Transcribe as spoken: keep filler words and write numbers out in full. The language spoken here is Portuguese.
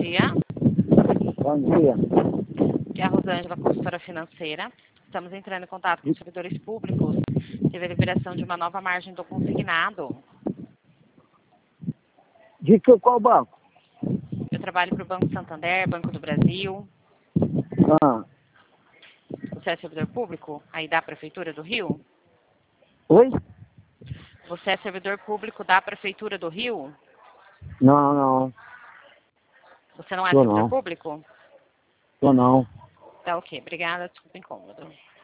dia. Bom dia. É a Rosângela, consultora financeira. Estamos entrando em contato com os servidores públicos. Teve a liberação de uma nova margem do consignado. De que qual banco? Eu trabalho para o Banco Santander, Banco do Brasil. Ah. Você é servidor público aí da Prefeitura do Rio? Oi? Você é servidor público da Prefeitura do Rio? Não, não. Você não é Tô servidor não. público? Tô não. Tá ok, obrigada, desculpa o incômodo.